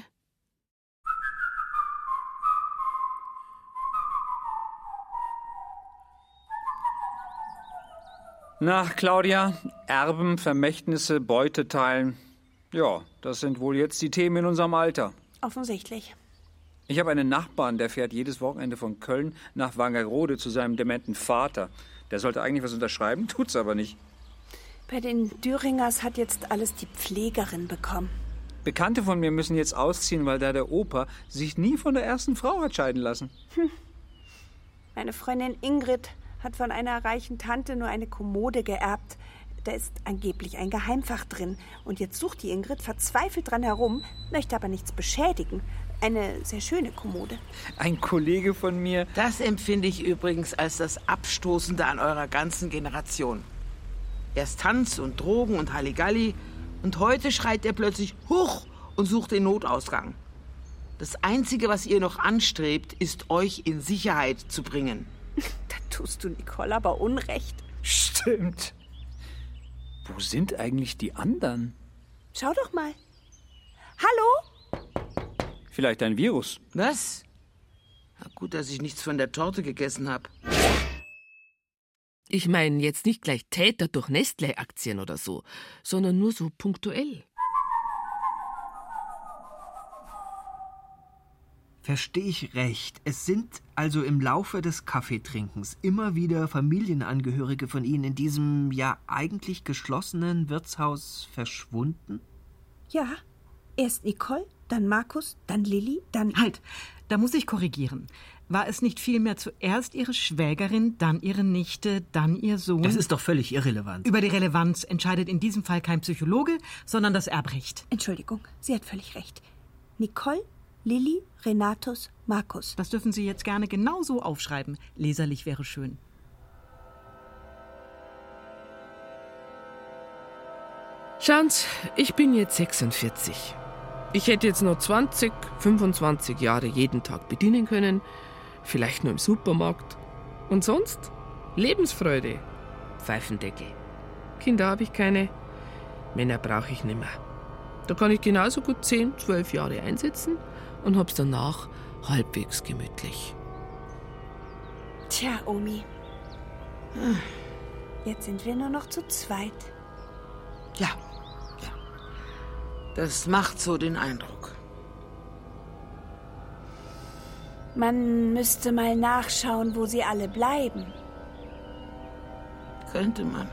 Na, Claudia, Erben, Vermächtnisse, Beute teilen. Ja, das sind wohl jetzt die Themen in unserem Alter. Offensichtlich. Ich habe einen Nachbarn, der fährt jedes Wochenende von Köln nach Wangerode zu seinem dementen Vater. Der sollte eigentlich was unterschreiben, tut's aber nicht. Bei den Düringers hat jetzt alles die Pflegerin bekommen. Bekannte von mir müssen jetzt ausziehen, weil da der Opa sich nie von der ersten Frau hat scheiden lassen. Hm. Meine Freundin Ingrid hat von einer reichen Tante nur eine Kommode geerbt. Da ist angeblich ein Geheimfach drin. Und jetzt sucht die Ingrid verzweifelt dran herum, möchte aber nichts beschädigen. Eine sehr schöne Kommode. Ein Kollege von mir... Das empfinde ich übrigens als das Abstoßende an eurer ganzen Generation. Erst Tanz und Drogen und Halligalli. Und heute schreit er plötzlich Huch und sucht den Notausgang. Das Einzige, was ihr noch anstrebt, ist, euch in Sicherheit zu bringen. Da tust du Nicole aber Unrecht. Stimmt. Wo sind eigentlich die anderen? Schau doch mal. Hallo? Vielleicht ein Virus. Was? Na gut, dass ich nichts von der Torte gegessen habe. Ich meine jetzt nicht gleich Täter durch Nestlé-Aktien oder so, sondern nur so punktuell. Verstehe ich recht. Es sind also im Laufe des Kaffeetrinkens immer wieder Familienangehörige von Ihnen in diesem ja eigentlich geschlossenen Wirtshaus verschwunden? Ja. Erst Nicole, dann Markus, dann Lilli, dann... Halt, da muss ich korrigieren. War es nicht vielmehr zuerst Ihre Schwägerin, dann Ihre Nichte, dann Ihr Sohn? Das ist doch völlig irrelevant. Über die Relevanz entscheidet in diesem Fall kein Psychologe, sondern das Erbrecht. Entschuldigung, sie hat völlig recht. Nicole, Lilli, Renatus, Markus. Das dürfen Sie jetzt gerne genauso aufschreiben. Leserlich wäre schön. Schauen's, ich bin jetzt sechsundvierzig. Ich hätte jetzt noch zwanzig, fünfundzwanzig Jahre jeden Tag bedienen können, vielleicht nur im Supermarkt. Und sonst? Lebensfreude. Pfeifendeckel. Kinder habe ich keine, Männer brauche ich nimmer. Da kann ich genauso gut zehn, zwölf Jahre einsetzen und hab's danach halbwegs gemütlich. Tja, Omi. Jetzt sind wir nur noch zu zweit. Ja, ja. Das macht so den Eindruck. Man müsste mal nachschauen, wo sie alle bleiben. Könnte man.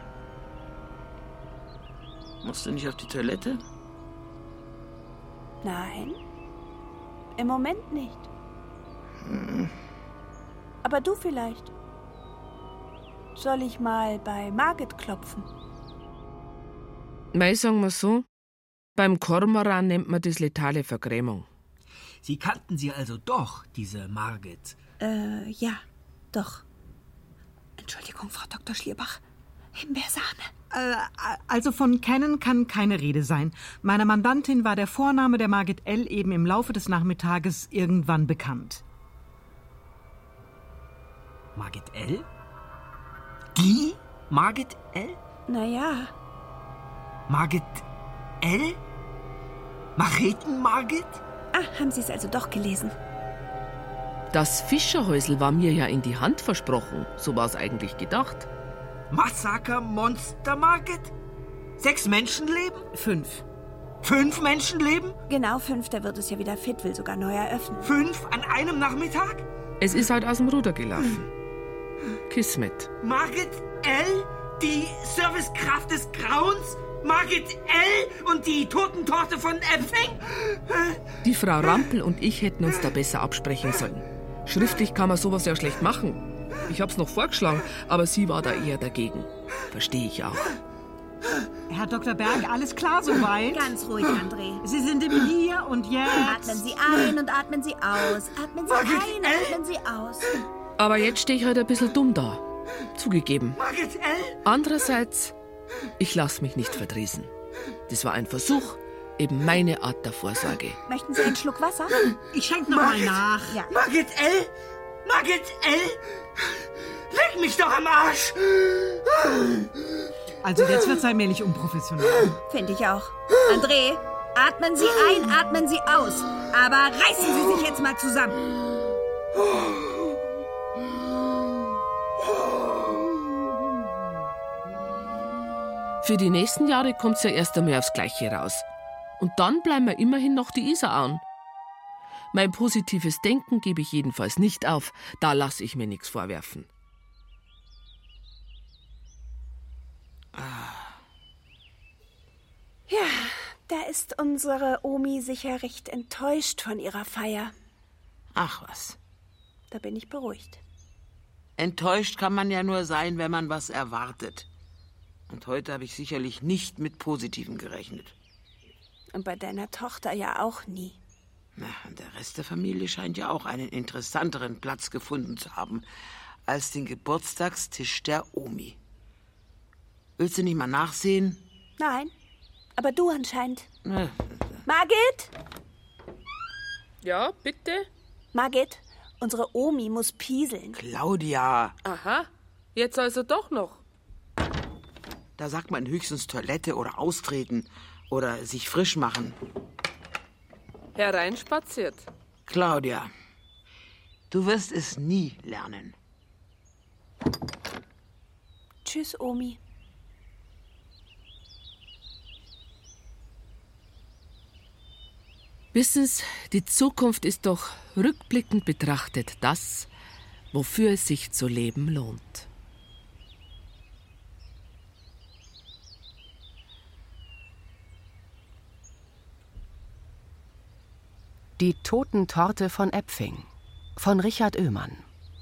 Musst du nicht auf die Toilette? Nein, im Moment nicht. Hm. Aber du vielleicht. Soll ich mal bei Margit klopfen? Mei, sagen wir so, beim Kormoran nennt man das letale Vergrämung. Sie kannten sie also doch, diese Margit? Äh, ja, doch. Entschuldigung, Frau Doktor Schlierbach. Himbeersahne. Äh, also von kennen kann keine Rede sein. Meiner Mandantin war der Vorname der Margit L. eben im Laufe des Nachmittages irgendwann bekannt. Margit L.? Die Margit L.? Naja. Margit L.? Margrethen Margit? Ah, haben Sie es also doch gelesen? Das Fischerhäusl war mir ja in die Hand versprochen. So war's eigentlich gedacht. Massaker Monster Margit? Sechs Menschenleben? Fünf. Fünf Menschenleben? Genau fünf, da wird es ja wieder fit, will sogar neu eröffnen. Fünf an einem Nachmittag? Es ist halt aus dem Ruder gelaufen. Kismet. Margit L., die Servicekraft des Grauens? Margit L. und die Totentorte von Epping? Die Frau Rampel und ich hätten uns da besser absprechen sollen. Schriftlich kann man sowas ja schlecht machen. Ich hab's noch vorgeschlagen, aber sie war da eher dagegen. Verstehe ich auch. Herr Doktor Berg, alles klar soweit? Ganz ruhig, André. Sie sind im Hier und Jetzt. Atmen Sie ein und atmen Sie aus. Atmen Sie Margit ein, L. atmen Sie aus. Aber jetzt stehe ich halt ein bisschen dumm da. Zugegeben. Margit L. Andererseits, ich lass mich nicht verdrießen. Das war ein Versuch, eben meine Art der Vorsorge. Möchten Sie einen Schluck Wasser? Ich schenke noch mal nach. Ja. Margit L. Margit L. Leck mich doch am Arsch. Also jetzt wird's allmählich unprofessionell. Finde ich auch. André, atmen Sie ein, atmen Sie aus. Aber reißen Sie sich jetzt mal zusammen. Für die nächsten Jahre kommt's ja erst einmal aufs Gleiche raus. Und dann bleiben wir immerhin noch die Isar an. Mein positives Denken gebe ich jedenfalls nicht auf. Da lasse ich mir nichts vorwerfen. Ja, da ist unsere Omi sicher recht enttäuscht von ihrer Feier. Ach was. Da bin ich beruhigt. Enttäuscht kann man ja nur sein, wenn man was erwartet. Und heute habe ich sicherlich nicht mit Positivem gerechnet. Und bei deiner Tochter ja auch nie. Na, und der Rest der Familie scheint ja auch einen interessanteren Platz gefunden zu haben als den Geburtstagstisch der Omi. Willst du nicht mal nachsehen? Nein, aber du anscheinend. Na, Margit? Ja, bitte? Margit, unsere Omi muss pieseln. Claudia! Aha, jetzt also doch noch. Da sagt man höchstens Toilette oder austreten oder sich frisch machen. Hereinspaziert. Claudia, du wirst es nie lernen. Tschüss, Omi. Wissen Sie, die Zukunft ist doch rückblickend betrachtet das, wofür es sich zu leben lohnt. Die Totentorte von Äpfing von Richard Oehlmann.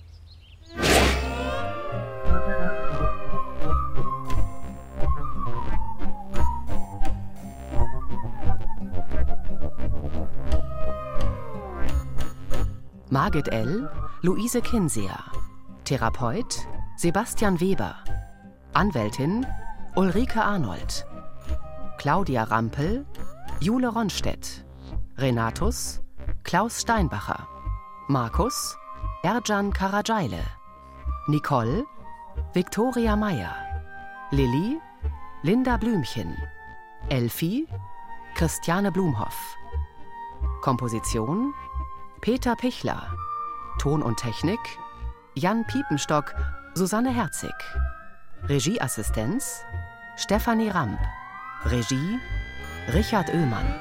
Margit L., Luise Kinseer. Therapeut Sebastian Weber. Anwältin Ulrike Arnold. Claudia Rampel, Jule Ronstedt. Renatus Klaus Steinbacher. Markus Ercan Karacayle. Nicole Viktoria Meyer. Lilly Linda Blümchen. Elfi Christiane Blumhoff. Komposition Peter Pichler. Ton und Technik Jan Piepenstock, Susanne Herzig. Regieassistenz Stefanie Ramp. Regie Richard Oehlmann.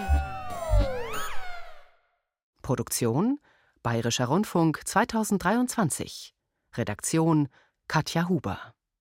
Produktion Bayerischer Rundfunk zweitausenddreiundzwanzig. Redaktion Katja Huber.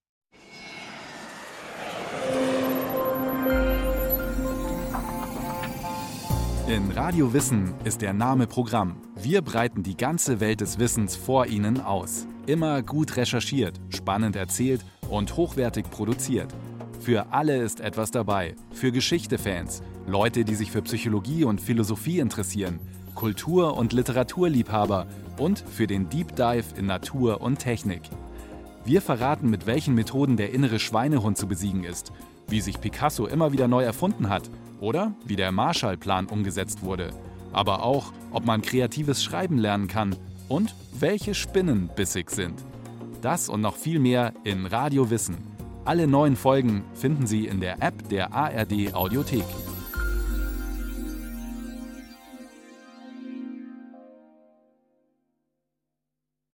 In Radio Wissen ist der Name Programm. Wir breiten die ganze Welt des Wissens vor Ihnen aus. Immer gut recherchiert, spannend erzählt und hochwertig produziert. Für alle ist etwas dabei. Für Geschichte-Fans, Leute, die sich für Psychologie und Philosophie interessieren, Kultur- und Literaturliebhaber und für den Deep Dive in Natur und Technik. Wir verraten, mit welchen Methoden der innere Schweinehund zu besiegen ist, wie sich Picasso immer wieder neu erfunden hat oder wie der Marshallplan umgesetzt wurde. Aber auch, ob man kreatives Schreiben lernen kann und welche Spinnen bissig sind. Das und noch viel mehr in Radio Wissen. Alle neuen Folgen finden Sie in der App der A R D Audiothek.